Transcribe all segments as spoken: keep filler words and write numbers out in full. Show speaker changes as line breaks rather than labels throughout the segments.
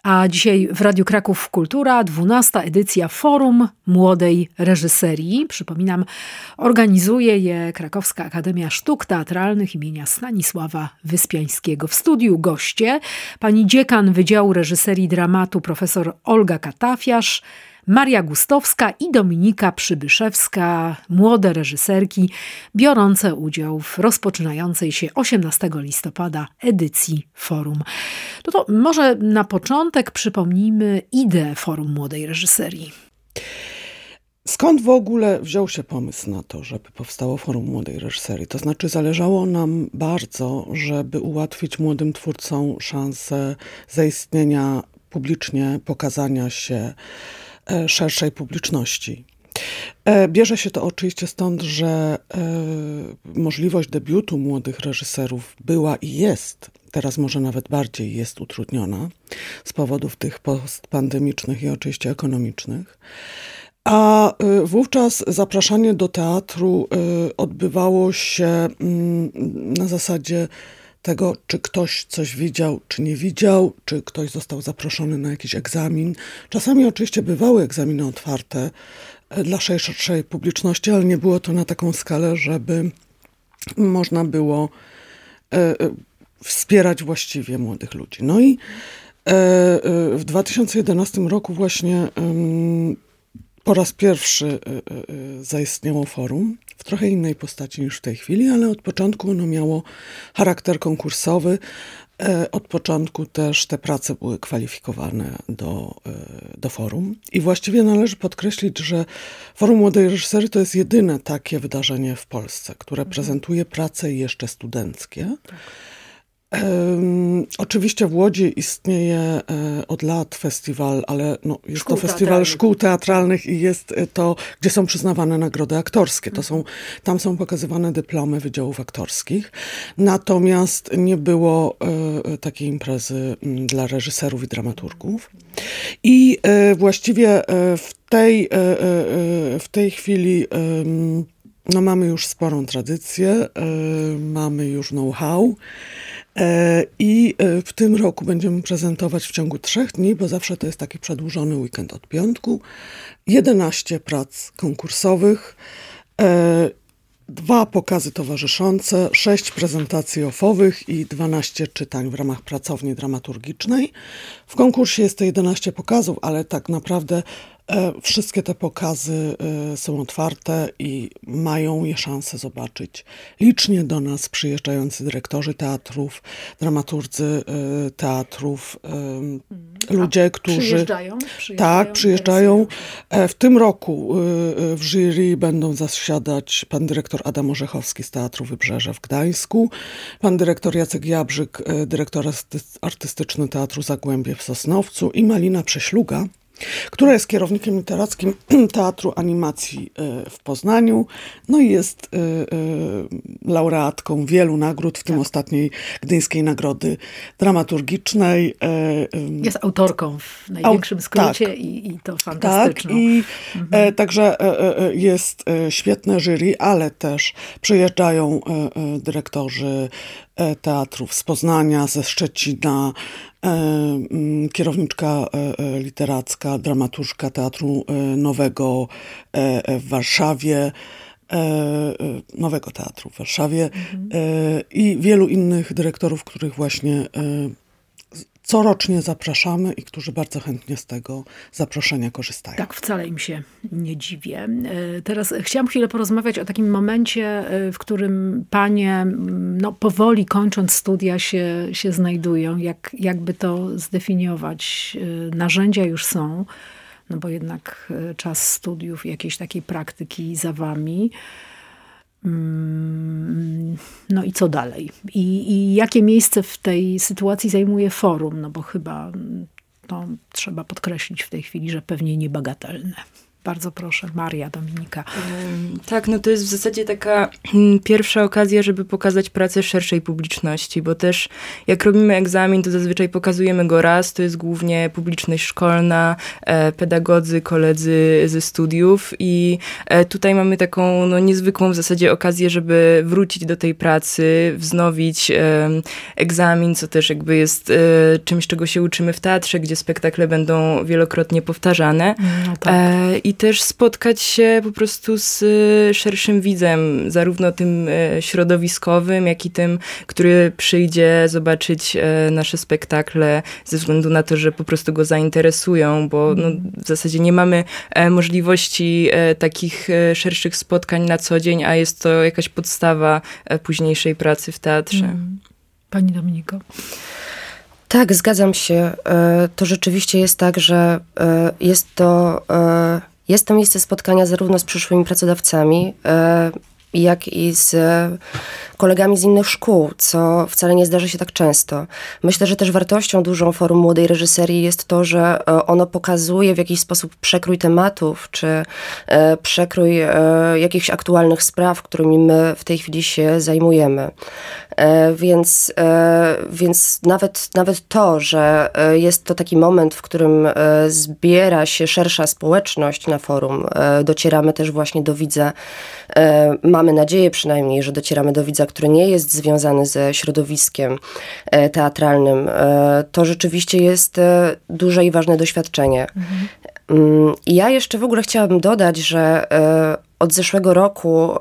A dzisiaj w Radiu Kraków Kultura, dwunasta edycja Forum Młodej Reżyserii. Przypominam, organizuje je Krakowska Akademia Sztuk Teatralnych imienia Stanisława Wyspiańskiego. W studiu goście pani dziekan Wydziału Reżyserii Dramatu profesor Olga Katafiarz, Maria Gustowska i Dominika Przybyszewska, młode reżyserki biorące udział w rozpoczynającej się osiemnastego listopada edycji Forum. No to może na początek przypomnijmy ideę Forum Młodej Reżyserii.
Skąd w ogóle wziął się pomysł na to, żeby powstało Forum Młodej Reżyserii? To znaczy zależało nam bardzo, żeby ułatwić młodym twórcom szansę zaistnienia publicznie, pokazania się szerszej publiczności. Bierze się to oczywiście stąd, że możliwość debiutu młodych reżyserów była i jest, teraz może nawet bardziej jest utrudniona z powodów tych postpandemicznych i oczywiście ekonomicznych. A wówczas zapraszanie do teatru odbywało się na zasadzie tego, czy ktoś coś widział, czy nie widział, czy ktoś został zaproszony na jakiś egzamin. Czasami oczywiście bywały egzaminy otwarte dla szerszej publiczności, ale nie było to na taką skalę, żeby można było wspierać właściwie młodych ludzi. No i w dwa tysiące jedenastym roku właśnie po raz pierwszy zaistniało forum, w trochę innej postaci niż w tej chwili, ale od początku ono miało charakter konkursowy. Od początku też te prace były kwalifikowane do, do forum. I właściwie należy podkreślić, że Forum Młodej Reżyserii to jest jedyne takie wydarzenie w Polsce, które mhm. prezentuje prace jeszcze studenckie. Tak. Um, oczywiście w Łodzi istnieje e, od lat festiwal, ale no, jest szkół to festiwal szkół teatralnych i jest to, gdzie są przyznawane nagrody aktorskie. To są, tam są pokazywane dyplomy wydziałów aktorskich. Natomiast nie było e, takiej imprezy m, dla reżyserów i dramaturgów. I e, właściwie e, w, tej, e, e, w tej chwili e, no, mamy już sporą tradycję, e, mamy już know-how. I w tym roku będziemy prezentować w ciągu trzech dni, bo zawsze to jest taki przedłużony weekend od piątku, jedenaście prac konkursowych, dwa pokazy towarzyszące, sześć prezentacji ofowych i dwanaście czytań w ramach pracowni dramaturgicznej. W konkursie jest to jedenaście pokazów, ale tak naprawdę wszystkie te pokazy są otwarte i mają je szansę zobaczyć licznie do nas przyjeżdżający dyrektorzy teatrów, dramaturgy teatrów, ludzie, którzy...
Przyjeżdżają? przyjeżdżają
tak, przyjeżdżają. W tym roku w jury będą zasiadać pan dyrektor Adam Orzechowski z Teatru Wybrzeże w Gdańsku, pan dyrektor Jacek Jabrzyk, dyrektor artystyczny Teatru Zagłębie w Sosnowcu i Malina Prześluga, która jest kierownikiem literackim Teatru Animacji w Poznaniu, no i jest y, y, laureatką wielu nagród, w tym tak. ostatniej Gdyńskiej Nagrody Dramaturgicznej. Y, y,
jest autorką w największym skrócie tak. i, i to fantastyczną.
Tak, i mhm. e, także e, jest e, świetne jury, ale też przyjeżdżają e, e, dyrektorzy teatrów z Poznania, ze Szczecina, e, kierowniczka e, literacka, dramaturżka Teatru Nowego e, w Warszawie, e, Nowego Teatru w Warszawie mhm. e, i wielu innych dyrektorów, których właśnie e, corocznie zapraszamy i którzy bardzo chętnie z tego zaproszenia korzystają.
Tak, wcale im się nie dziwię. Teraz chciałam chwilę porozmawiać o takim momencie, w którym panie no, powoli kończąc studia się, się znajdują. Jak, jakby to zdefiniować? Narzędzia już są, no bo jednak czas studiów i jakiejś takiej praktyki za wami. No i co dalej? I, I jakie miejsce w tej sytuacji zajmuje forum? No bo chyba to trzeba podkreślić w tej chwili, że pewnie niebagatelne. Bardzo proszę, Maria, Dominika.
Tak, no to jest w zasadzie taka pierwsza okazja, żeby pokazać pracę szerszej publiczności, bo też jak robimy egzamin, to zazwyczaj pokazujemy go raz, to jest głównie publiczność szkolna, e, pedagodzy, koledzy ze studiów i e, tutaj mamy taką no, niezwykłą w zasadzie okazję, żeby wrócić do tej pracy, wznowić e, egzamin, co też jakby jest e, czymś, czego się uczymy w teatrze, gdzie spektakle będą wielokrotnie powtarzane. No tak. e, I też spotkać się po prostu z szerszym widzem, zarówno tym środowiskowym, jak i tym, który przyjdzie zobaczyć nasze spektakle ze względu na to, że po prostu go zainteresują, bo no, w zasadzie nie mamy możliwości takich szerszych spotkań na co dzień, a jest to jakaś podstawa późniejszej pracy w teatrze.
Pani Dominiko?
Tak, zgadzam się. To rzeczywiście jest tak, że jest to... Jest to miejsce spotkania zarówno z przyszłymi pracodawcami, jak i z kolegami z innych szkół, co wcale nie zdarza się tak często. Myślę, że też wartością dużą Forum Młodej Reżyserii jest to, że ono pokazuje w jakiś sposób przekrój tematów, czy przekrój jakichś aktualnych spraw, którymi my w tej chwili się zajmujemy. Więc, więc nawet, nawet to, że jest to taki moment, w którym zbiera się szersza społeczność na forum, docieramy też właśnie do widza, mamy nadzieję przynajmniej, że docieramy do widza, który nie jest związany ze środowiskiem teatralnym, to rzeczywiście jest duże i ważne doświadczenie. Mhm. I ja jeszcze w ogóle chciałabym dodać, że od zeszłego roku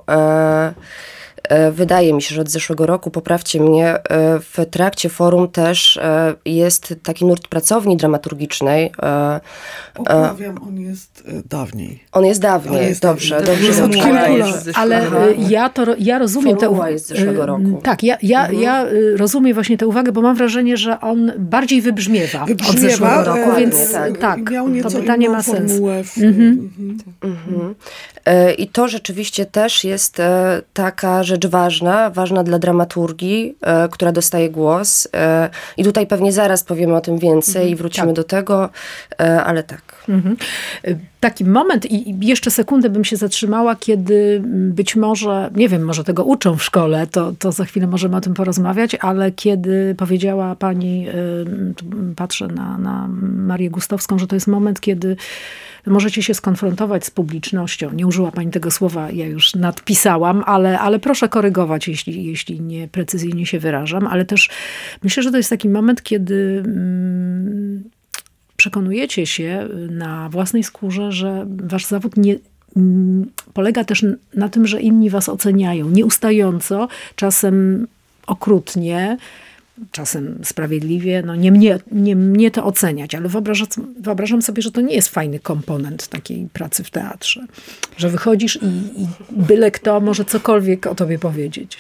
wydaje mi się, że od zeszłego roku, poprawcie mnie, w trakcie forum też jest taki nurt pracowni dramaturgicznej.
Poprawiam, on jest dawniej.
On jest dawniej, jest dobrze.
Dawniej.
dobrze,
dobrze.
dobrze.
Ale ja, to, ja rozumiem tę uwagę.
jest z zeszłego roku.
Tak, ja, ja, mhm. ja rozumiem właśnie tę uwagę, bo mam wrażenie, że on bardziej wybrzmiewa, wybrzmiewa od zeszłego roku, e, więc tak, tak
miał nieco
to pytanie ma sens.
W... Mhm.
Mhm. I to rzeczywiście też jest taka rzecz ważna, ważna dla dramaturgii, która dostaje głos. I tutaj pewnie zaraz powiemy o tym więcej mhm. i wrócimy tak. do tego, ale tak.
Mhm. Taki moment i jeszcze sekundę bym się zatrzymała, kiedy być może, nie wiem, może tego uczą w szkole, to, to za chwilę możemy o tym porozmawiać, ale kiedy powiedziała pani, patrzę na, na Marię Gustowską, że to jest moment, kiedy możecie się skonfrontować z publicznością. Nie użyła pani tego słowa, ja już nadpisałam, ale, ale proszę korygować, jeśli, jeśli nie precyzyjnie się wyrażam, ale też myślę, że to jest taki moment, kiedy mm, przekonujecie się na własnej skórze, że wasz zawód nie mm, polega też na tym, że inni was oceniają nieustająco, czasem okrutnie, czasem sprawiedliwie, no nie mnie, nie mnie to oceniać, ale wyobrażam, wyobrażam sobie, że to nie jest fajny komponent takiej pracy w teatrze. Że wychodzisz i, i byle kto może cokolwiek o tobie powiedzieć.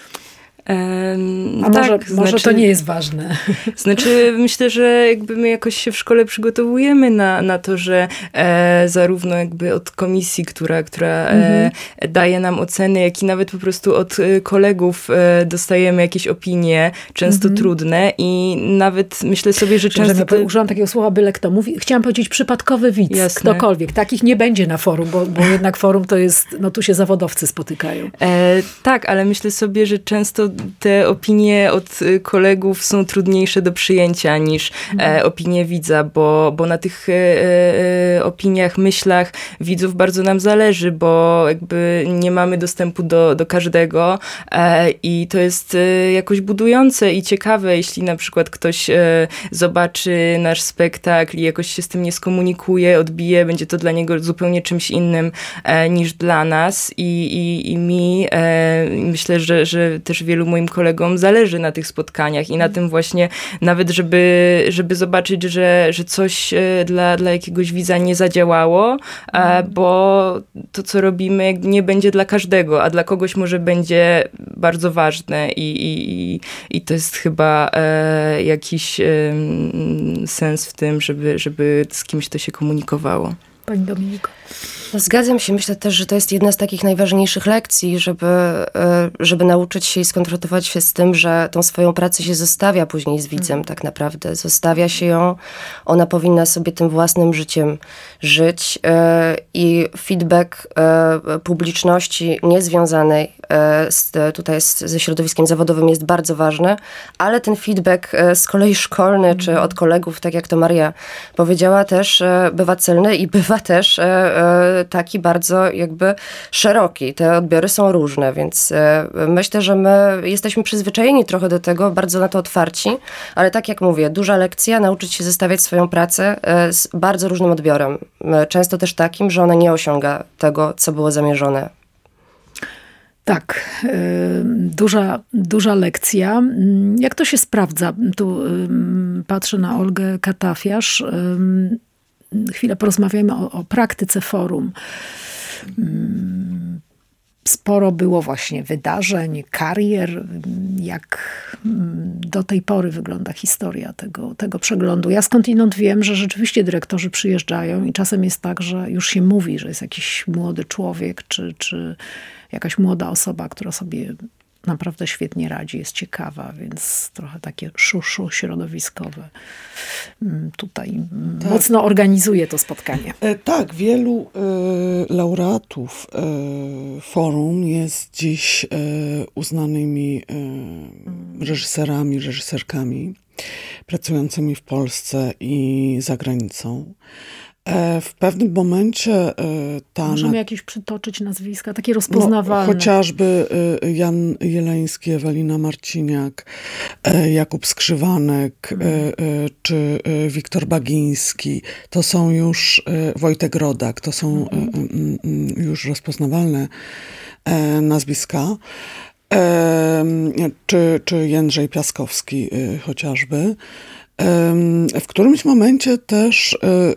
Um,
A
tak,
może, może
znaczy,
to nie jest ważne.
Znaczy, myślę, że jakby my jakoś się w szkole przygotowujemy na, na to, że e, zarówno jakby od komisji, która, która mhm. e, daje nam oceny, jak i nawet po prostu od e, kolegów e, dostajemy jakieś opinie, często mhm. trudne i nawet myślę sobie, że często...
Ja te... Użyłam takiego słowa byle kto. Mówi, chciałam powiedzieć przypadkowy widz, Jasne. ktokolwiek. Takich nie będzie na forum, bo, bo jednak forum to jest, no tu się zawodowcy spotykają.
E, tak, ale myślę sobie, że często te opinie od kolegów są trudniejsze do przyjęcia niż e, opinie widza, bo, bo na tych e, e, opiniach, myślach widzów bardzo nam zależy, bo jakby nie mamy dostępu do, do każdego e, i to jest e, jakoś budujące i ciekawe, jeśli na przykład ktoś e, zobaczy nasz spektakl i jakoś się z tym nie skomunikuje, odbije, będzie to dla niego zupełnie czymś innym e, niż dla nas i, i, i mi e, myślę, że, że też wielu moim kolegom zależy na tych spotkaniach i na tym właśnie nawet, żeby, żeby zobaczyć, że, że coś dla, dla jakiegoś widza nie zadziałało, bo to, co robimy, nie będzie dla każdego, a dla kogoś może będzie bardzo ważne i, i, i to jest chyba e, jakiś e, sens w tym, żeby, żeby z kimś to się komunikowało.
Pani Dominiko.
No, zgadzam się. Myślę też, że to jest jedna z takich najważniejszych lekcji, żeby, żeby nauczyć się i skonfrontować się z tym, że tą swoją pracę się zostawia później z widzem mm. tak naprawdę. Zostawia się ją. Ona powinna sobie tym własnym życiem żyć i feedback publiczności niezwiązanej z, tutaj z, ze środowiskiem zawodowym jest bardzo ważny, ale ten feedback z kolei szkolny, mm. czy od kolegów, tak jak to Maria powiedziała, też bywa celny i bywa też taki bardzo jakby szeroki. Te odbiory są różne, więc myślę, że my jesteśmy przyzwyczajeni trochę do tego, bardzo na to otwarci, ale tak jak mówię, duża lekcja, nauczyć się zestawiać swoją pracę z bardzo różnym odbiorem. Często też takim, że ona nie osiąga tego, co było zamierzone.
Tak, duża, duża lekcja. Jak to się sprawdza? Tu patrzę na Olgę Katafiarz. Chwilę porozmawiamy o, o praktyce forum. Sporo było właśnie wydarzeń, karier. Jak do tej pory wygląda historia tego, tego przeglądu? Ja skądinąd wiem, że rzeczywiście dyrektorzy przyjeżdżają i czasem jest tak, że już się mówi, że jest jakiś młody człowiek, czy, czy jakaś młoda osoba, która sobie naprawdę świetnie radzi, jest ciekawa, więc trochę takie szuszu środowiskowe tutaj tak. mocno organizuje to spotkanie.
E, tak, wielu e, laureatów e, forum jest dziś e, uznanymi e, reżyserami, reżyserkami pracującymi w Polsce i za granicą. W pewnym momencie ta...
Możemy jakieś przytoczyć nazwiska, takie rozpoznawalne.
No, chociażby Jan Jeleński, Ewelina Marciniak, Jakub Skrzywanek, mm. czy Wiktor Bagiński. To są już Wojtek Rodak, to są mm. już rozpoznawalne nazwiska. Czy, czy Jędrzej Piaskowski chociażby. W którymś momencie też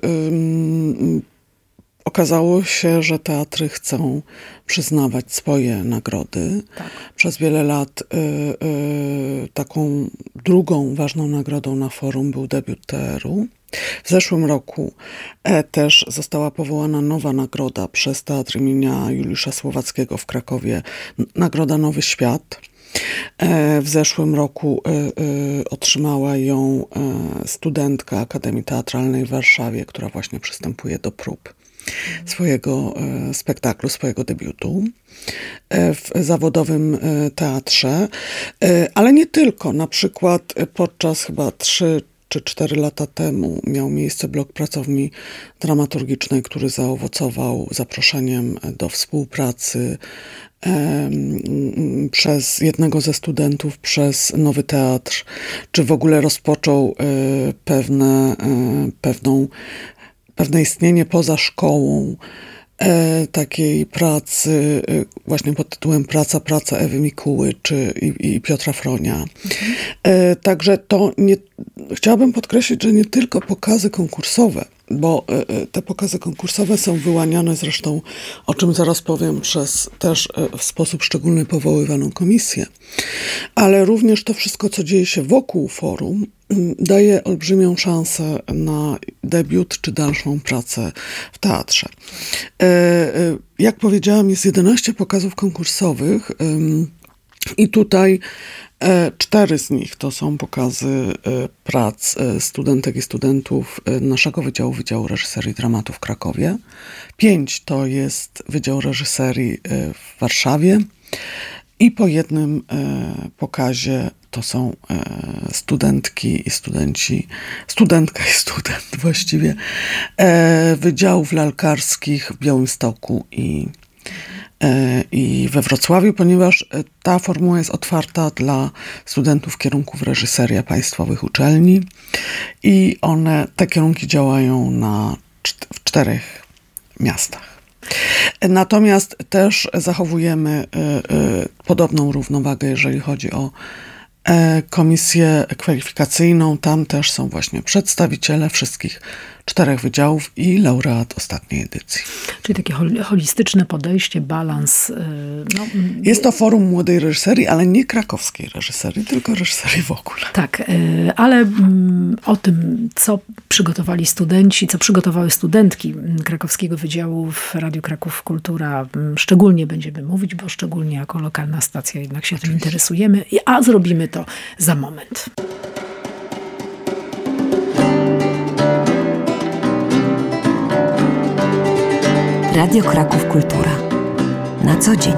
okazało się, że teatry chcą przyznawać swoje nagrody. Tak. Przez wiele lat taką drugą ważną nagrodą na forum był debiut T R u. W zeszłym roku też została powołana nowa nagroda przez Teatr imienia Juliusza Słowackiego w Krakowie. Nagroda Nowy Świat. W zeszłym roku otrzymała ją studentka Akademii Teatralnej w Warszawie, która właśnie przystępuje do prób swojego spektaklu, swojego debiutu w zawodowym teatrze. Ale nie tylko. Na przykład podczas chyba trzy czy cztery lata temu miał miejsce blok pracowni dramaturgicznej, który zaowocował zaproszeniem do współpracy przez jednego ze studentów, przez Nowy Teatr, czy w ogóle rozpoczął pewne, pewną, pewne istnienie poza szkołą takiej pracy właśnie pod tytułem Praca, Praca Ewy Mikuły czy i, i Piotra Fronia. Mhm. Także to nie, chciałabym podkreślić, że nie tylko pokazy konkursowe, bo te pokazy konkursowe są wyłaniane zresztą, o czym zaraz powiem, przez też w sposób szczególny powoływaną komisję, ale również to wszystko, co dzieje się wokół forum, daje olbrzymią szansę na debiut czy dalszą pracę w teatrze. Jak powiedziałam, jest jedenaście pokazów konkursowych i tutaj cztery z nich to są pokazy prac studentek i studentów naszego Wydziału, Wydziału Reżyserii i Dramatu w Krakowie. Pięć to jest Wydział Reżyserii w Warszawie i po jednym pokazie to są studentki i studenci, studentka i student właściwie, wydziałów lalkarskich w Białymstoku i, i we Wrocławiu, ponieważ ta formuła jest otwarta dla studentów kierunków reżyseria państwowych uczelni i one, te kierunki działają na, w czterech miastach. Natomiast też zachowujemy y, y, podobną równowagę, jeżeli chodzi o komisję kwalifikacyjną. Tam też są właśnie przedstawiciele wszystkich czterech wydziałów i laureat ostatniej edycji.
Czyli takie holistyczne podejście, balans. No.
Jest to forum młodej reżyserii, ale nie krakowskiej reżyserii, tylko reżyserii w ogóle.
Tak, ale o tym, co przygotowali studenci, co przygotowały studentki Krakowskiego Wydziału w Radiu Kraków Kultura, szczególnie będziemy mówić, bo szczególnie jako lokalna stacja jednak się tym interesujemy, a zrobimy to za moment.
Radio Kraków Kultura. Na co dzień.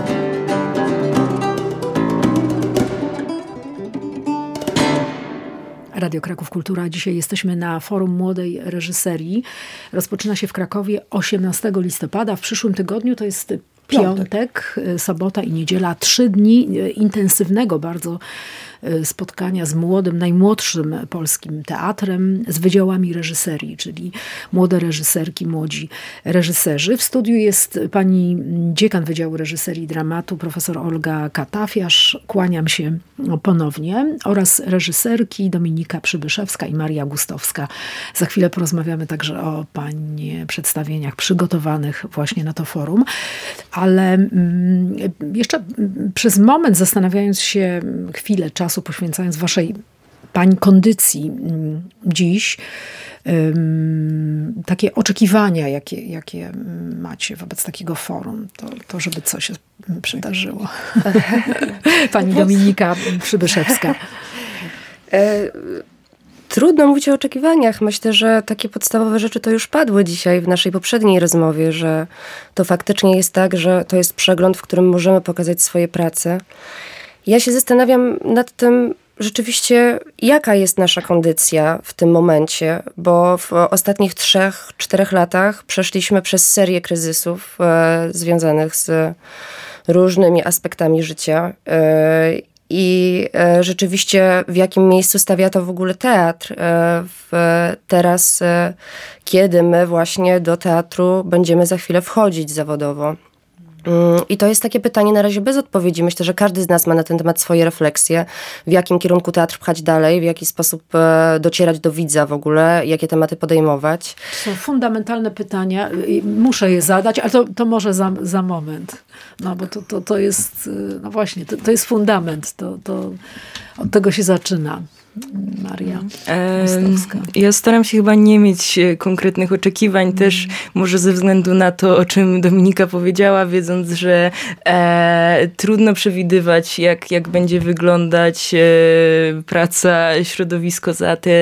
Radio Kraków Kultura. Dzisiaj jesteśmy na Forum Młodej Reżyserii. Rozpoczyna się w Krakowie osiemnastego listopada. W przyszłym tygodniu to jest piątek, piątek sobota i niedziela. Trzy dni intensywnego bardzo spotkania z młodym, najmłodszym polskim teatrem, z wydziałami reżyserii, czyli młode reżyserki, młodzi reżyserzy. W studiu jest pani dziekan Wydziału Reżyserii i Dramatu, profesor Olga Katafiarz. Kłaniam się ponownie. Oraz reżyserki Dominika Przybyszewska i Maria Gustowska. Za chwilę porozmawiamy także o pani przedstawieniach przygotowanych właśnie na to forum. Ale mm, jeszcze przez moment zastanawiając się chwilę czasu, poświęcając waszej pani kondycji dziś, um, takie oczekiwania, jakie, jakie macie wobec takiego forum, to, to żeby coś się przydarzyło. Pani Dominika Przybyszewska.
Trudno mówić o oczekiwaniach. Myślę, że takie podstawowe rzeczy to już padły dzisiaj w naszej poprzedniej rozmowie, że to faktycznie jest tak, że to jest przegląd, w którym możemy pokazać swoje prace. Ja się zastanawiam nad tym rzeczywiście, jaka jest nasza kondycja w tym momencie, bo w ostatnich trzech, czterech latach przeszliśmy przez serię kryzysów e, związanych z różnymi aspektami życia. E, I e, rzeczywiście w jakim miejscu stawia to w ogóle teatr e, w, teraz, e, kiedy my właśnie do teatru będziemy za chwilę wchodzić zawodowo. I to jest takie pytanie na razie bez odpowiedzi. Myślę, że każdy z nas ma na ten temat swoje refleksje. W jakim kierunku teatr pchać dalej, w jaki sposób docierać do widza w ogóle, jakie tematy podejmować.
To są fundamentalne pytania. Muszę je zadać, ale to, to może za, za moment. No bo to, to, to jest, no właśnie, to, to jest fundament. To, to, od tego się zaczyna. Maria Gustowska.
E, ja staram się chyba nie mieć konkretnych oczekiwań, mm. też może ze względu na to, o czym Dominika powiedziała, wiedząc, że e, trudno przewidywać, jak, jak będzie wyglądać e, praca, środowisko za te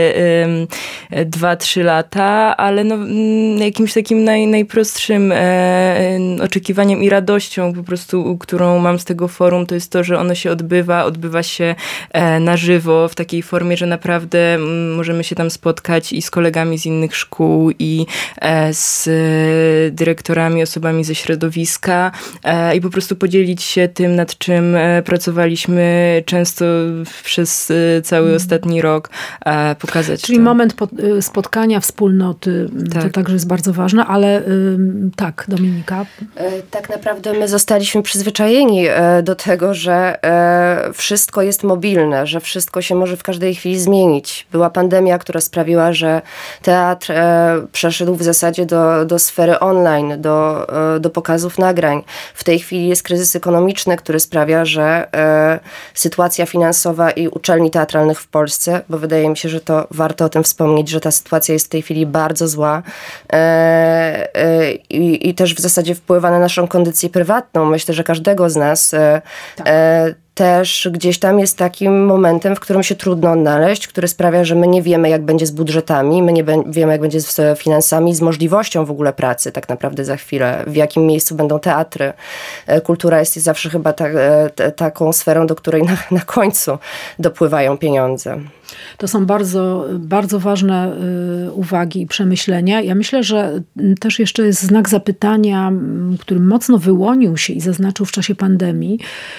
e, dwa, trzy lata, ale no, jakimś takim naj, najprostszym e, oczekiwaniem i radością po prostu, którą mam z tego forum, to jest to, że ono się odbywa, odbywa się e, na żywo, w takiej formie, że naprawdę możemy się tam spotkać i z kolegami z innych szkół, i z dyrektorami, osobami ze środowiska i po prostu podzielić się tym, nad czym pracowaliśmy często przez cały mm. ostatni rok, pokazać
Czyli
to.
moment spotkania, wspólnoty, tak. To także jest bardzo ważne, ale tak, Dominika.
Tak naprawdę my zostaliśmy przyzwyczajeni do tego, że wszystko jest mobilne, że wszystko się może w każdej chwili zmienić. Była pandemia, która sprawiła, że teatr e, przeszedł w zasadzie do, do sfery online, do, e, do pokazów nagrań. W tej chwili jest kryzys ekonomiczny, który sprawia, że e, sytuacja finansowa i uczelni teatralnych w Polsce, bo wydaje mi się, że to warto o tym wspomnieć, że ta sytuacja jest w tej chwili bardzo zła e, e, i, i też w zasadzie wpływa na naszą kondycję prywatną. Myślę, że każdego z nas e, tak. e, też gdzieś tam jest takim momentem, w którym się trudno odnaleźć, który sprawia, że my nie wiemy, jak będzie z budżetami, my nie wiemy, jak będzie z finansami, z możliwością w ogóle pracy tak naprawdę za chwilę, w jakim miejscu będą teatry. Kultura jest zawsze chyba ta, ta, taką sferą, do której na, na końcu dopływają pieniądze.
To są bardzo, bardzo ważne y, uwagi i przemyślenia. Ja myślę, że też jeszcze jest znak zapytania, który mocno wyłonił się i zaznaczył w czasie pandemii.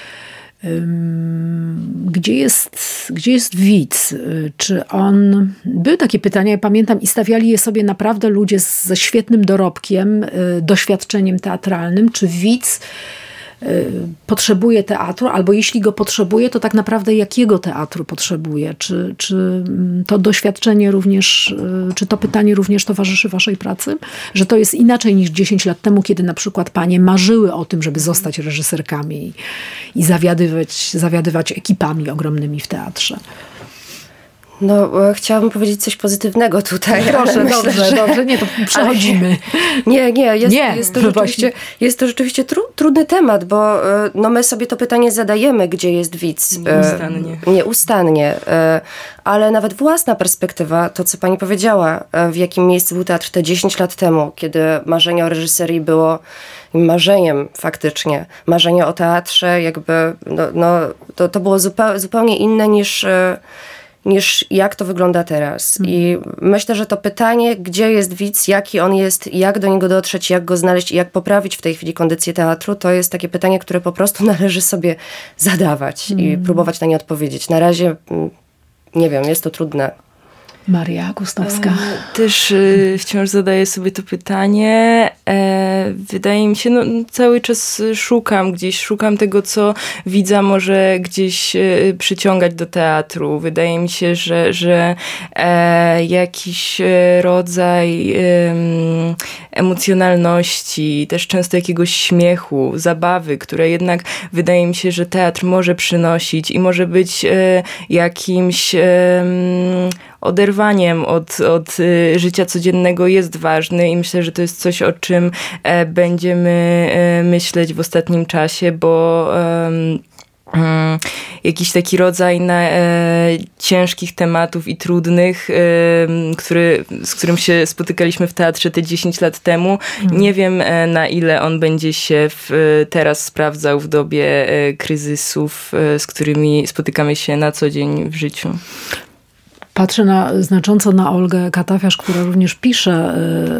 Gdzie jest, gdzie jest widz? Czy on... Były takie pytania, ja pamiętam, i stawiali je sobie naprawdę ludzie ze świetnym dorobkiem, doświadczeniem teatralnym. Czy widz potrzebuje teatru, albo jeśli go potrzebuje, to tak naprawdę jakiego teatru potrzebuje? Czy, czy to doświadczenie również, czy to pytanie również towarzyszy waszej pracy? Że to jest inaczej niż dziesięć lat temu, kiedy na przykład panie marzyły o tym, żeby zostać reżyserkami i, i zawiadywać, zawiadywać ekipami ogromnymi w teatrze.
No, e, chciałabym powiedzieć coś pozytywnego tutaj.
Proszę, myślę, dobrze, że... dobrze, nie, to przechodzimy.
Ale, nie, nie, jest,
nie,
jest, to rzeczywiście, jest to rzeczywiście tru, trudny temat, bo e, no, my sobie to pytanie zadajemy, gdzie jest widz. E,
Nieustannie.
Nieustannie. E, ale nawet własna perspektywa, to co pani powiedziała, e, w jakim miejscu był teatr te dziesięć lat temu, kiedy marzenie o reżyserii było marzeniem faktycznie. Marzenie o teatrze jakby, no, no, to, to było zupeł, zupełnie inne niż... E, niż jak to wygląda teraz. Mm. I myślę, że to pytanie, gdzie jest widz, jaki on jest, jak do niego dotrzeć, jak go znaleźć i jak poprawić w tej chwili kondycję teatru, to jest takie pytanie, które po prostu należy sobie zadawać mm. i próbować na nie odpowiedzieć. Na razie, nie wiem, jest to trudne.
Maria Gustowska.
E, też e, wciąż zadaję sobie to pytanie. E, wydaje mi się, no cały czas szukam gdzieś, szukam tego, co widza może gdzieś e, przyciągać do teatru. Wydaje mi się, że, że e, jakiś rodzaj e, emocjonalności, też często jakiegoś śmiechu, zabawy, które jednak wydaje mi się, że teatr może przynosić i może być e, jakimś e, oderwaniem od, od y, życia codziennego jest ważny i myślę, że to jest coś, o czym e, będziemy e, myśleć w ostatnim czasie, bo e, e, jakiś taki rodzaj na, e, ciężkich tematów i trudnych, e, który, z którym się spotykaliśmy w teatrze te dziesięć lat temu. Mm. Nie wiem, e, na ile on będzie się w, teraz sprawdzał w dobie e, kryzysów, e, z którymi spotykamy się na co dzień w życiu.
Patrzę na, znacząco na Olgę Katafiarz, która również pisze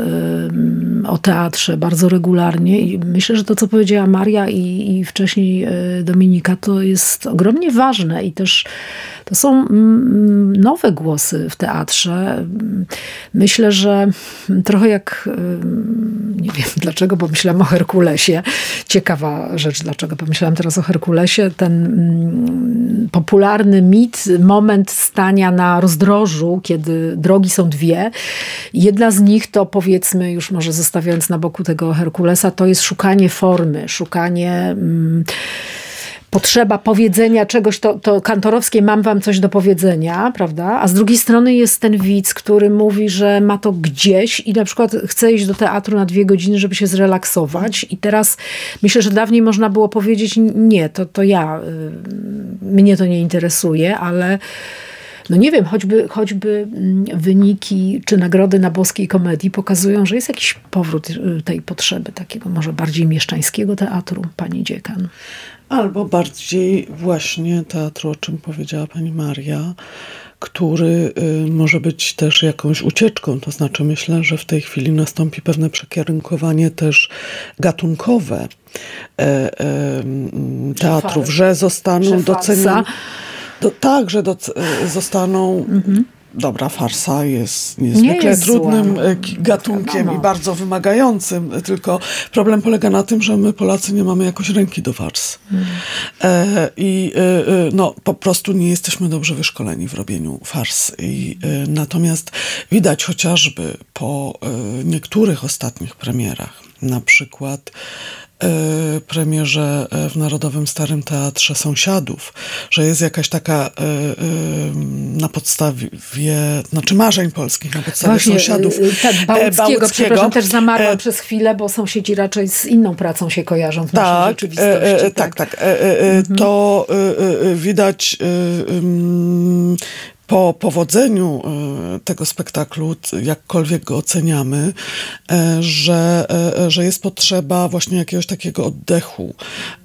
y, o teatrze bardzo regularnie i myślę, że to, co powiedziała Maria i, i wcześniej Dominika, to jest ogromnie ważne i też to są mm, nowe głosy w teatrze. Myślę, że trochę jak, y, nie wiem dlaczego, pomyślałam o Herkulesie. Ciekawa rzecz, dlaczego pomyślałam teraz o Herkulesie. Ten mm, popularny mit, moment stania na rozdrożu, kiedy drogi są dwie. Jedna z nich to, powiedzmy, już może zostawiając na boku tego Herkulesa, to jest szukanie formy, szukanie... Mm, potrzeba powiedzenia czegoś, to, to kantorowskie mam wam coś do powiedzenia, prawda? A z drugiej strony jest ten widz, który mówi, że ma to gdzieś i na przykład chce iść do teatru na dwie godziny, żeby się zrelaksować i teraz myślę, że dawniej można było powiedzieć nie, to, to ja, y, mnie to nie interesuje, ale no nie wiem, choćby, choćby wyniki czy nagrody na Boskiej Komedii pokazują, że jest jakiś powrót tej potrzeby takiego może bardziej mieszczańskiego teatru, pani dziekan.
Albo bardziej właśnie teatru, o czym powiedziała pani Maria, który y, może być też jakąś ucieczką. To znaczy myślę, że w tej chwili nastąpi pewne przekierunkowanie też gatunkowe e, e, teatrów, że zostaną docenione. Do, tak, że do, zostaną... Mhm. Dobra, farsa jest niezwykle nie jest trudnym zła. gatunkiem no. i bardzo wymagającym, tylko problem polega na tym, że my Polacy nie mamy jakoś ręki do fars. Hmm. E, I e, no, po prostu nie jesteśmy dobrze wyszkoleni w robieniu fars. I, e, natomiast widać chociażby po e, niektórych ostatnich premierach, na przykład premierze w Narodowym Starym Teatrze Sąsiadów, że jest jakaś taka na podstawie, znaczy marzeń polskich, na podstawie
Właśnie,
Sąsiadów
tak, Bałuckiego, przepraszam, też zamarłam e, przez chwilę, bo sąsiedzi raczej z inną pracą się kojarzą w naszej tak, rzeczywistości.
E, tak, tak. tak. E, e, mhm. To e, widać e, po powodzeniu tego spektaklu, jakkolwiek go oceniamy, że, że jest potrzeba właśnie jakiegoś takiego oddechu,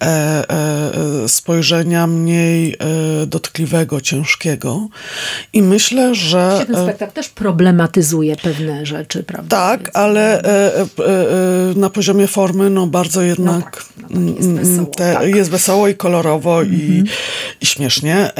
spojrzenia mniej dotkliwego, ciężkiego. I myślę, że...
Ten spektakl też problematyzuje pewne rzeczy, prawda?
Tak, ale na poziomie formy no bardzo jednak no tak, no tak, jest, wesoło, te, tak. jest wesoło i kolorowo mm-hmm. i, i śmiesznie.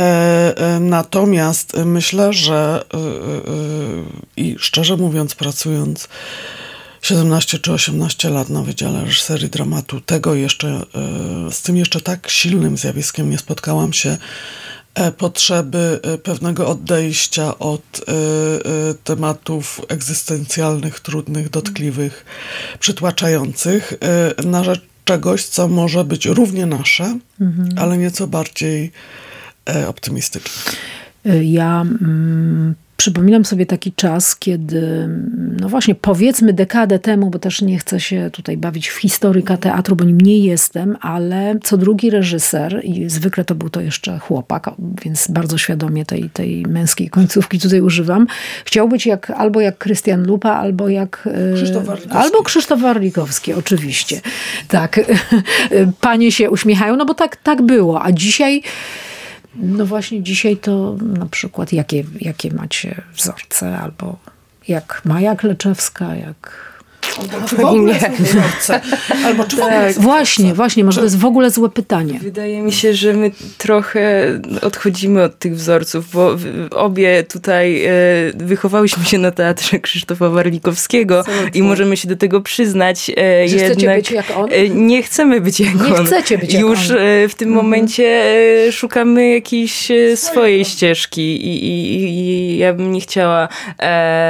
Natomiast myślę, że yy, yy, i szczerze mówiąc, pracując siedemnaście czy osiemnaście lat na Wydziale Reżyserii Dramatu. Tego jeszcze, z tym jeszcze tak silnym zjawiskiem nie spotkałam się. Potrzeby pewnego odejścia od tematów egzystencjalnych, trudnych, dotkliwych, przytłaczających na rzecz czegoś, co może być równie nasze, mhm. ale nieco bardziej optymistyczne.
Ja mm, przypominam sobie taki czas, kiedy, no właśnie powiedzmy dekadę temu, bo też nie chcę się tutaj bawić w historyka teatru, bo nim nie jestem, ale co drugi reżyser, i zwykle to był to jeszcze chłopak, więc bardzo świadomie tej, tej męskiej końcówki tutaj używam, chciał być jak, albo jak Krystian Lupa, albo jak
Krzysztof Warlikowski.
Albo Krzysztof Warlikowski, oczywiście. Tak. Panie się uśmiechają, no bo tak, tak było. A dzisiaj no właśnie dzisiaj to na przykład jakie, jakie macie wzorce, albo jak Maja Kleczewska, jak...
Albo czy w ogóle są wzorce? Albo czy w ogóle
tak. Właśnie, właśnie, może to jest w ogóle złe pytanie.
Wydaje mi się, że my trochę odchodzimy od tych wzorców, bo obie tutaj e, wychowałyśmy się na teatrze Krzysztofa Warlikowskiego i możemy się do tego przyznać. E,
że
jednak
chcecie być jak on?
E, nie chcemy być jak
nie
on.
Nie chcecie być jak
Już
on.
e, w tym momencie e, szukamy jakiejś e, swojej ścieżki i, i, i ja bym nie chciała e,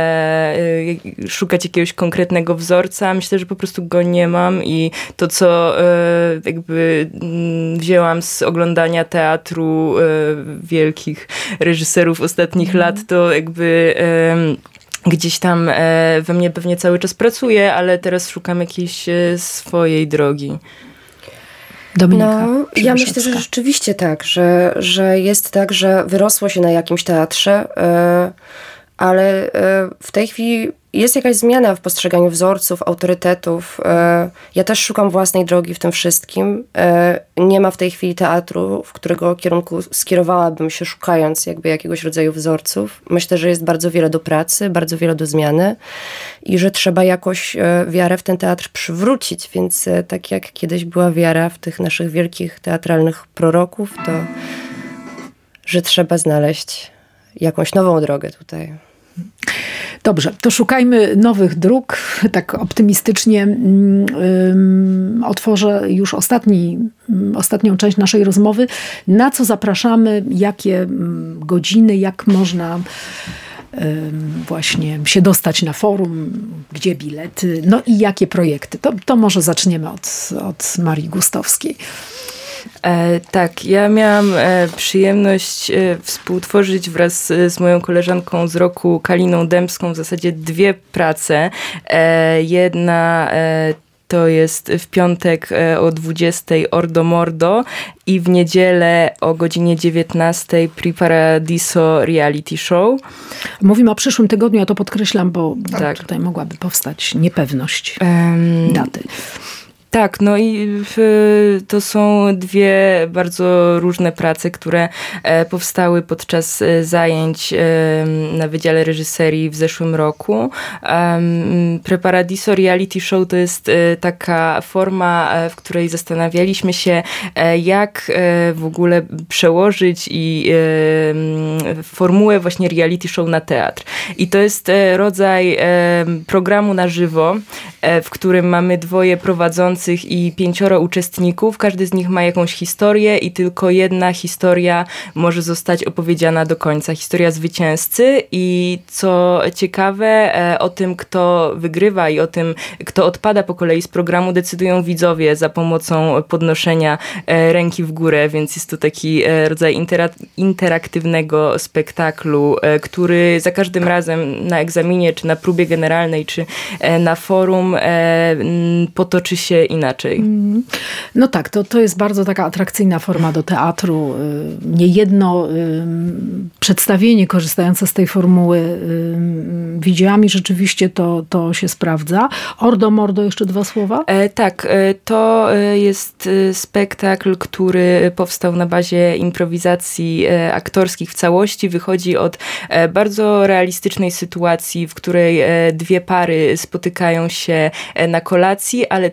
e, szukać jakiegoś konkretnego wzorca. Myślę, że po prostu go nie mam i to, co e, jakby wzięłam z oglądania teatru e, wielkich reżyserów ostatnich mm. lat, to jakby e, gdzieś tam e, we mnie pewnie cały czas pracuje, ale teraz szukam jakiejś e, swojej drogi.
Dominika,
no, ja myślę, że rzeczywiście tak, że, że jest tak, że wyrosło się na jakimś teatrze, e, ale e, w tej chwili jest jakaś zmiana w postrzeganiu wzorców, autorytetów. Ja też szukam własnej drogi w tym wszystkim. Nie ma w tej chwili teatru, w którego kierunku skierowałabym się, szukając jakby jakiegoś rodzaju wzorców. Myślę, że jest bardzo wiele do pracy, bardzo wiele do zmiany i że trzeba jakoś wiarę w ten teatr przywrócić. Więc tak jak kiedyś była wiara w tych naszych wielkich teatralnych proroków, to że trzeba znaleźć jakąś nową drogę tutaj.
Dobrze, to szukajmy nowych dróg. Tak optymistycznie um, otworzę już ostatni, um, ostatnią część naszej rozmowy. Na co zapraszamy, jakie um, godziny, jak można um, właśnie się dostać na forum, gdzie bilety, no i jakie projekty. To, to może zaczniemy od, od Marii Gustowskiej.
E, tak, ja miałam e, przyjemność e, współtworzyć wraz z, z moją koleżanką z roku, Kaliną Dębską, w zasadzie dwie prace. E, jedna e, to jest w piątek e, o dwudziestej Ordo Mordo i w niedzielę o godzinie dziewiętnastej Pri Paradiso Reality Show.
Mówimy o przyszłym tygodniu, ja to podkreślam, bo
tak.
tutaj mogłaby powstać niepewność
um,
daty.
Tak, no i y, to są dwie bardzo różne prace, które e, powstały podczas e, zajęć e, na Wydziale Reżyserii w zeszłym roku. Um, Pre Paradiso Reality Show to jest e, taka forma, e, w której zastanawialiśmy się, e, jak e, w ogóle przełożyć i e, formułę właśnie reality show na teatr. I to jest e, rodzaj e, programu na żywo, e, w którym mamy dwoje prowadzących i pięcioro uczestników. Każdy z nich ma jakąś historię i tylko jedna historia może zostać opowiedziana do końca. Historia zwycięzcy i co ciekawe, o tym, kto wygrywa i o tym, kto odpada po kolei z programu, decydują widzowie za pomocą podnoszenia ręki w górę, więc jest to taki rodzaj interak- interaktywnego spektaklu, który za każdym razem na egzaminie, czy na próbie generalnej, czy na forum potoczy się inaczej.
No tak, to, to jest bardzo taka atrakcyjna forma do teatru. Niejedno przedstawienie korzystające z tej formuły widziałam i rzeczywiście to, to się sprawdza. Ordo Mordo, jeszcze dwa słowa?
E, tak, to jest spektakl, który powstał na bazie improwizacji aktorskich w całości. Wychodzi od bardzo realistycznej sytuacji, w której dwie pary spotykają się na kolacji, ale co ciekawe,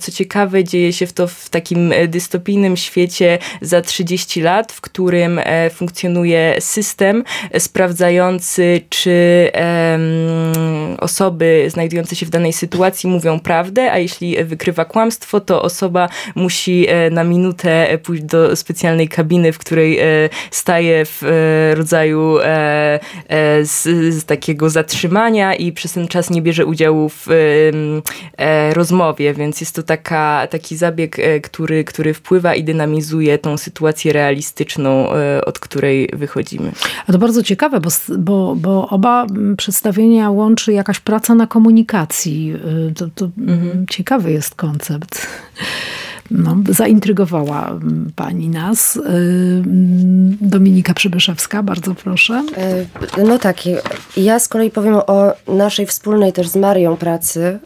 ciekawe, dzieje się w to w takim dystopijnym świecie za trzydzieści lat, w którym funkcjonuje system sprawdzający, czy um, osoby znajdujące się w danej sytuacji mówią prawdę, a jeśli wykrywa kłamstwo, to osoba musi na minutę pójść do specjalnej kabiny, w której staje w rodzaju z, z takiego zatrzymania i przez ten czas nie bierze udziału w rozmowie, więc jest to taka, taki zabieg, który, który wpływa i dynamizuje tą sytuację realistyczną, od której wychodzimy.
A to bardzo ciekawe, bo, bo, bo oba przedstawienia łączy jakaś praca na komunikacji. To, to mhm. ciekawy jest koncept. No, zaintrygowała pani nas. Dominika Przybyszewska, bardzo proszę.
No tak, ja z kolei powiem o naszej wspólnej też z Marią pracy,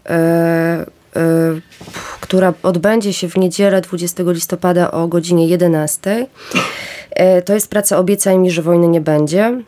która odbędzie się w niedzielę dwudziestego listopada o godzinie jedenastej. To jest praca Obiecaj mi, że wojny nie będzie.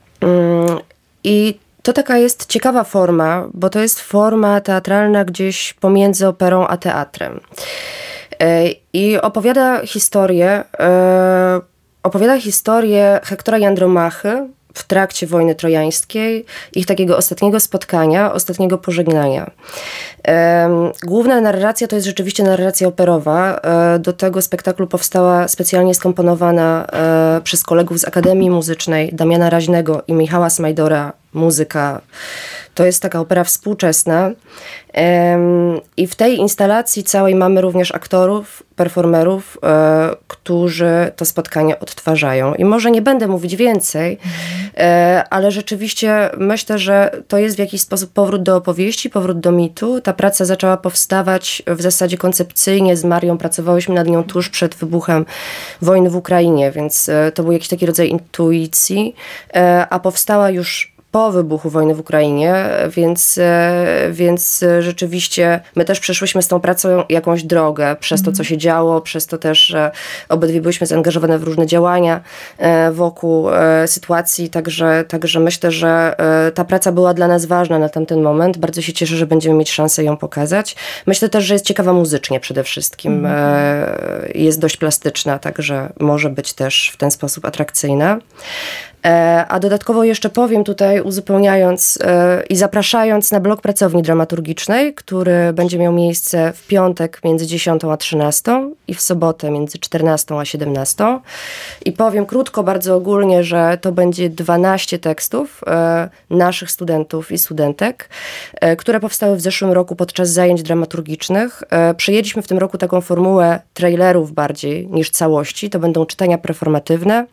I to taka jest ciekawa forma, bo to jest forma teatralna gdzieś pomiędzy operą a teatrem. I opowiada historię, opowiada historię Hektora i Andromachy w trakcie wojny trojańskiej, ich takiego ostatniego spotkania, ostatniego pożegnania. Główna narracja to jest rzeczywiście narracja operowa. Do tego spektaklu powstała specjalnie skomponowana przez kolegów z Akademii Muzycznej Damiana Raźnego i Michała Smajdora muzyka. To jest taka opera współczesna. I w tej instalacji całej mamy również aktorów, performerów, którzy to spotkanie odtwarzają. I może nie będę mówić więcej, ale rzeczywiście myślę, że to jest w jakiś sposób powrót do opowieści, powrót do mitu. Ta praca zaczęła powstawać w zasadzie koncepcyjnie. Z Marią pracowałyśmy nad nią tuż przed wybuchem wojny w Ukrainie, więc to był jakiś taki rodzaj intuicji, a powstała już po wybuchu wojny w Ukrainie, więc, więc rzeczywiście my też przeszłyśmy z tą pracą jakąś drogę przez to, co się działo, przez to też, że obydwie byliśmy zaangażowane w różne działania wokół sytuacji, także, także myślę, że ta praca była dla nas ważna na tamten moment. Bardzo się cieszę, że będziemy mieć szansę ją pokazać. Myślę też, że jest ciekawa muzycznie przede wszystkim. Mm. Jest dość plastyczna, także może być też w ten sposób atrakcyjna. A dodatkowo jeszcze powiem tutaj, uzupełniając i zapraszając na blok pracowni dramaturgicznej, który będzie miał miejsce w piątek między dziesiątą a trzynastą i w sobotę między czternastą a siedemnastą. I powiem krótko, bardzo ogólnie, że to będzie dwanaście tekstów naszych studentów i studentek, które powstały w zeszłym roku podczas zajęć dramaturgicznych. Przyjęliśmy w tym roku taką formułę trailerów bardziej niż całości. To będą czytania performatywne,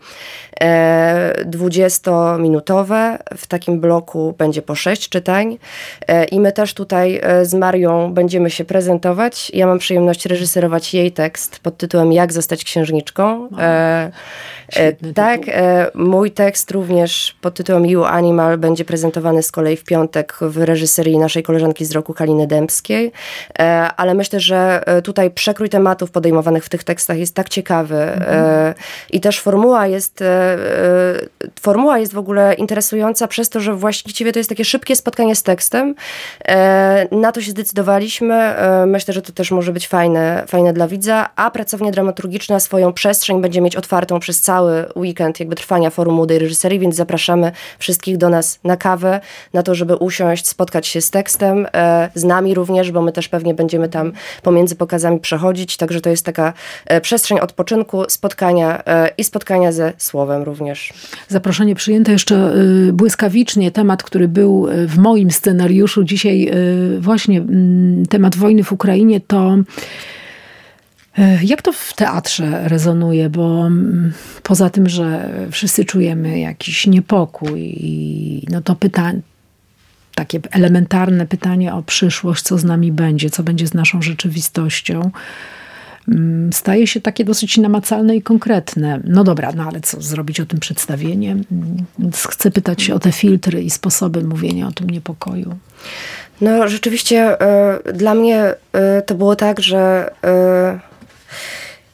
dwudziestominutowe. W takim bloku będzie po sześć czytań. I my też tutaj z Marią będziemy się prezentować. Ja mam przyjemność reżyserować jej tekst pod tytułem Jak zostać księżniczką. E, e, tak, e, mój tekst również pod tytułem You Animal będzie prezentowany z kolei w piątek w reżyserii naszej koleżanki z roku Haliny Dębskiej. E, ale myślę, że tutaj przekrój tematów podejmowanych w tych tekstach jest tak ciekawy. E, I też formuła jest e, formuła jest w ogóle interesująca przez to, że właściwie to jest takie szybkie spotkanie z tekstem. E, na to się zdecydowaliśmy. E, myślę, że to też może być fajne, fajne dla widza, a pracownia dramaturgiczna swoją przestrzeń będzie mieć otwartą przez cały weekend jakby trwania Forum Młodej Reżyserii, więc zapraszamy wszystkich do nas na kawę, na to, żeby usiąść, spotkać się z tekstem, e, z nami również, bo my też pewnie będziemy tam pomiędzy pokazami przechodzić, także to jest taka e, przestrzeń odpoczynku, spotkania e, i spotkania ze słowem również.
Zaproszenie przyjęte jeszcze y, błyskawicznie. Temat, który był w moim scenariuszu dzisiaj, y, właśnie y, temat wojny w Ukrainie, to y, jak to w teatrze rezonuje, bo y, poza tym, że wszyscy czujemy jakiś niepokój i no to pytanie, takie elementarne pytanie o przyszłość, co z nami będzie, co będzie z naszą rzeczywistością, staje się takie dosyć namacalne i konkretne. No dobra, no ale co, zrobić o tym przedstawienie? Więc chcę pytać o te filtry i sposoby mówienia o tym niepokoju.
No rzeczywiście y, dla mnie y, to było tak, że y,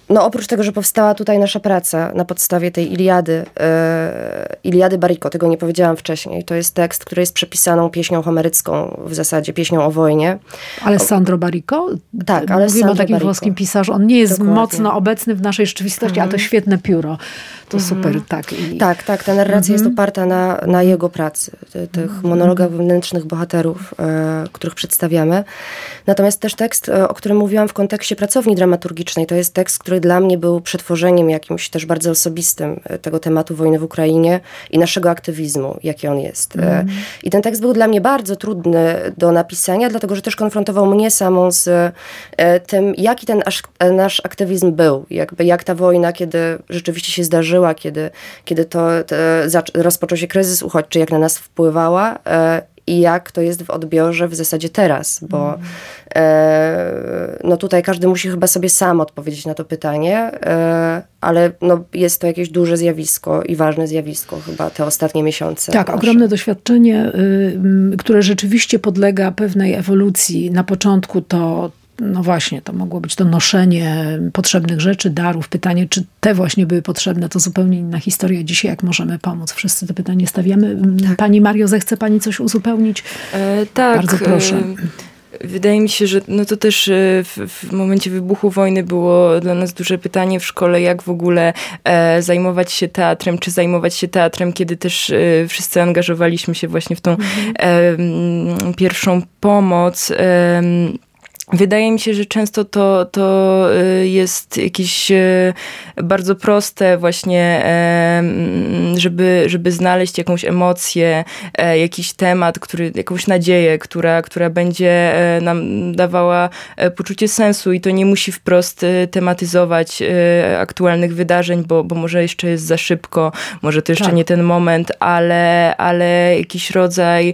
no oprócz tego, że powstała tutaj nasza praca na podstawie tej Iliady, e, Iliady Bariko, tego nie powiedziałam wcześniej. To jest tekst, który jest przepisaną pieśnią homerycką, w zasadzie pieśnią o wojnie.
Alessandro Baricco?
Tak,
Mówimy
Alessandro
o takim
Baricco.
włoskim pisarzu. On nie jest
Dokładnie.
mocno obecny w naszej rzeczywistości,
Mhm.
ale to świetne pióro. To
Mhm.
super, tak. I...
Tak, tak, ta narracja
Mhm.
jest oparta na, na jego pracy, ty, tych mhm. monologach wewnętrznych bohaterów, e, których przedstawiamy. Natomiast też tekst, e, o którym mówiłam w kontekście pracowni dramaturgicznej, to jest tekst, który dla mnie był przetworzeniem jakimś też bardzo osobistym e, tego tematu wojny w Ukrainie i naszego aktywizmu, jaki on jest. E,
Mhm.
I ten tekst był dla mnie bardzo trudny do napisania, dlatego że też konfrontował mnie samą z e, tym, jaki ten aż, e, nasz aktywizm był. Jakby jak ta wojna, kiedy rzeczywiście się zdarzyła, kiedy, kiedy to te, rozpoczął się kryzys uchodźczy, jak na nas wpływała e, i jak to jest w odbiorze w zasadzie teraz, bo mm. e, no tutaj każdy musi chyba sobie sam odpowiedzieć na to pytanie, e, ale no jest to jakieś duże zjawisko i ważne zjawisko chyba te ostatnie miesiące.
Tak,
nasze.
ogromne doświadczenie, y, które rzeczywiście podlega pewnej ewolucji. Na początku to no właśnie, to mogło być to noszenie potrzebnych rzeczy, darów. Pytanie, czy te właśnie były potrzebne, to zupełnie inna historia. Dzisiaj jak możemy pomóc? Wszyscy to pytanie stawiamy.
Tak.
Pani Mario, zechce pani coś uzupełnić?
E, tak.
Bardzo proszę.
E, wydaje mi się, że no to też w, w momencie wybuchu wojny było dla nas duże pytanie w szkole, jak w ogóle e, zajmować się teatrem, czy zajmować się teatrem, kiedy też e, wszyscy angażowaliśmy się właśnie w tą mhm. e, pierwszą pomoc. E, Wydaje mi się, że często to, to jest jakieś bardzo proste właśnie, żeby, żeby znaleźć jakąś emocję, jakiś temat, który, jakąś nadzieję, która, która będzie nam dawała poczucie sensu i to nie musi wprost tematyzować aktualnych wydarzeń, bo, bo może jeszcze jest za szybko, może to jeszcze tak. nie ten moment, ale, ale jakiś rodzaj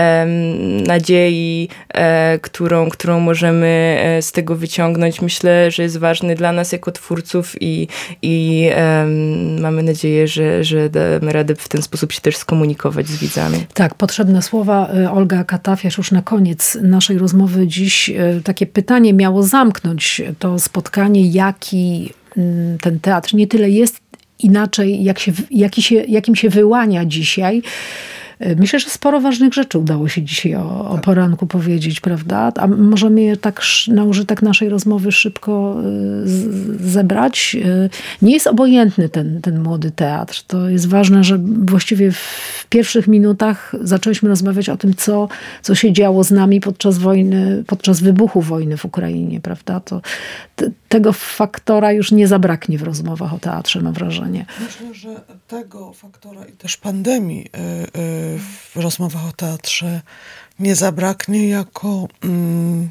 nadziei, którą, którą możemy z tego wyciągnąć, myślę, że jest ważny dla nas jako twórców i, i um, mamy nadzieję, że, że damy radę w ten sposób się też skomunikować z widzami.
Tak, potrzebne słowa. Olga Katafiasz już na koniec naszej rozmowy dziś takie pytanie miało zamknąć to spotkanie, jaki ten teatr nie tyle jest inaczej, jak się, jaki się, jakim się wyłania dzisiaj. Myślę, że sporo ważnych rzeczy udało się dzisiaj o, o poranku powiedzieć, prawda? A możemy je tak na użytek naszej rozmowy szybko z, zebrać. Nie jest obojętny ten, ten młody teatr. To jest ważne, że właściwie w pierwszych minutach zaczęliśmy rozmawiać o tym, co, co się działo z nami podczas wojny, podczas wybuchu wojny w Ukrainie, prawda? To, te, tego faktora już nie zabraknie w rozmowach o teatrze, mam wrażenie.
Myślę, że tego faktora i też pandemii yy, yy, w rozmowach o teatrze nie zabraknie jako mm,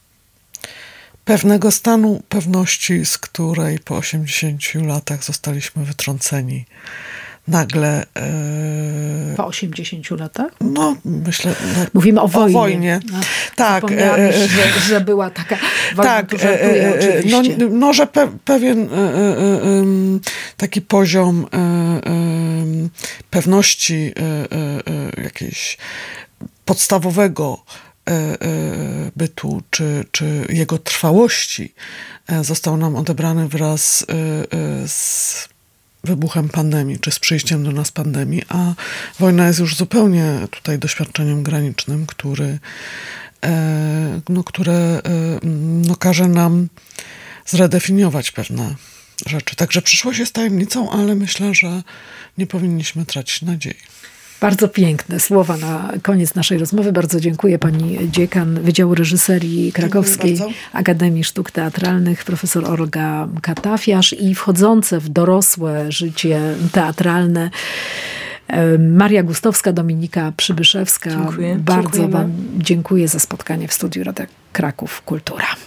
pewnego stanu pewności, z której po osiemdziesięciu latach zostaliśmy wytrąceni. Nagle... Yy,
po osiemdziesięciu latach?
No, myślę... No,
mówimy o wojnie.
O wojnie.
No,
tak.
Zapomniałam, że, że była taka wojna,
tak,
tu żartuję oczywiście.
No, no że pe, pewien y, y, y, taki poziom y, y, pewności y, y, jakiejś podstawowego y, y, bytu, czy, czy jego trwałości y, został nam odebrany wraz y, y, z wybuchem pandemii, czy z przyjściem do nas pandemii, a wojna jest już zupełnie tutaj doświadczeniem granicznym, który, e, no, które e, no, każe nam zredefiniować pewne rzeczy. Także przyszłość jest tajemnicą, ale myślę, że nie powinniśmy tracić nadziei.
Bardzo piękne słowa na koniec naszej rozmowy. Bardzo dziękuję pani dziekan Wydziału Reżyserii Krakowskiej Akademii Sztuk Teatralnych, profesor Olga Katafiasz i wchodzące w dorosłe życie teatralne Maria Gustowska, Dominika Przybyszewska.
Dziękuję.
Bardzo
Dziękujemy.
wam dziękuję za spotkanie w studiu Radia Kraków Kultura.